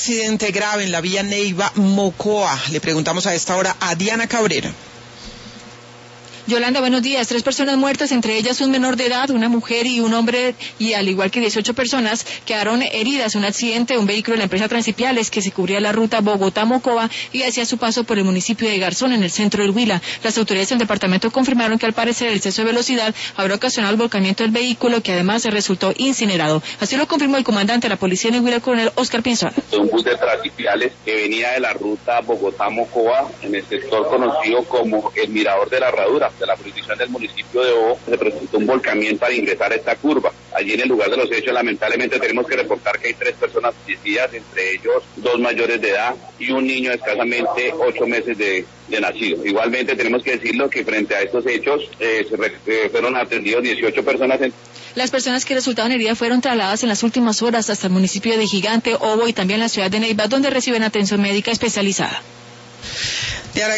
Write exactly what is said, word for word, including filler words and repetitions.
accidente grave en la vía Neiva-Mocoa. Le preguntamos a esta hora a Diana Cabrera. Yolanda, buenos días. Tres personas muertas, entre ellas un menor de edad, una mujer y un hombre, y al igual que dieciocho personas quedaron heridas. Un accidente, un vehículo de la empresa Transipiales que se cubría la ruta Bogotá-Mocoa y hacía su paso por el municipio de Garzón, en el centro del Huila. Las autoridades del departamento confirmaron que al parecer el exceso de velocidad habrá ocasionado el volcamiento del vehículo, que además resultó incinerado. Así lo confirmó el comandante de la policía en Huila, el coronel Oscar Pinzón. Un bus de Transipiales que venía de la ruta Bogotá-Mocoa, en el sector conocido como el Mirador de la Herradura, de la jurisdicción del municipio de Bobo, se presentó un volcamiento al ingresar a esta curva. Allí en el lugar de los hechos, lamentablemente tenemos que reportar que hay tres personas fallecidas, entre ellos dos mayores de edad y un niño de escasamente ocho meses de, de nacido. Igualmente tenemos que decirlo que frente a estos hechos eh, se re, eh, fueron atendidos dieciocho personas. En... Las personas que resultaron heridas fueron trasladadas en las últimas horas hasta el municipio de Gigante, Obo y también la ciudad de Neiva, donde reciben atención médica especializada.